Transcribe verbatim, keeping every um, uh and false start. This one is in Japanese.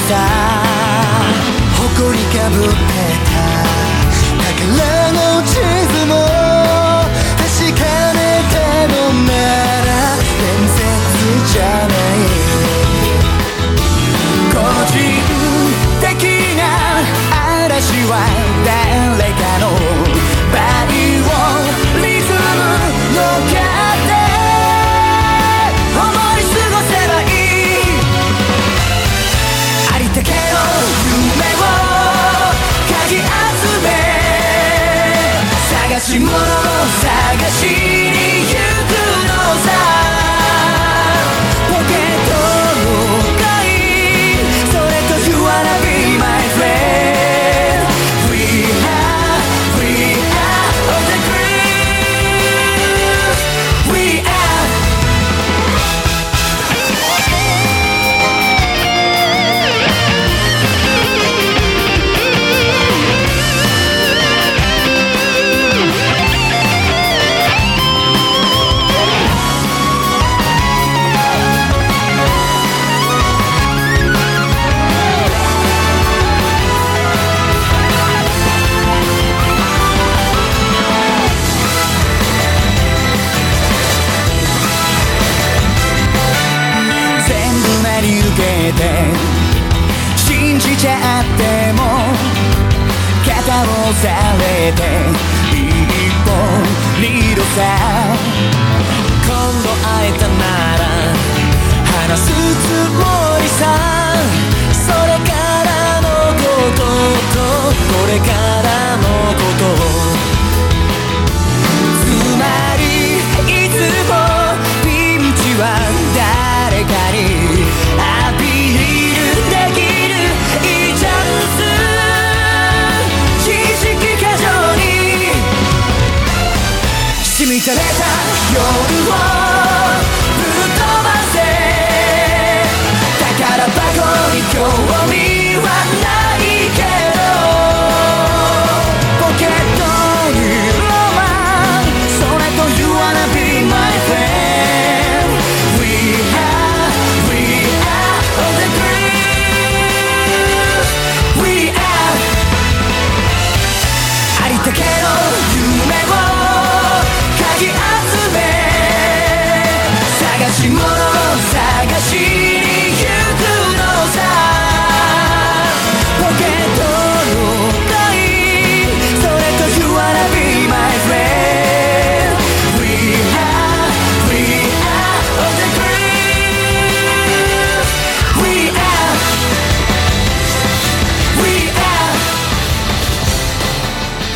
さ誇りかぶってた宝の地図も確かめたのなら伝説じゃない個人的な嵐は誰かのバイオリズム乗っかって思い過ごせばいいありったけの夢をかき集め探し物を探しに行くのさポケットの恋それと You wanna be my friend We are, we are on the groove We are信じちゃっても肩をされて一本リードさ今度会えたなら話すつもりさそれからのこととこれから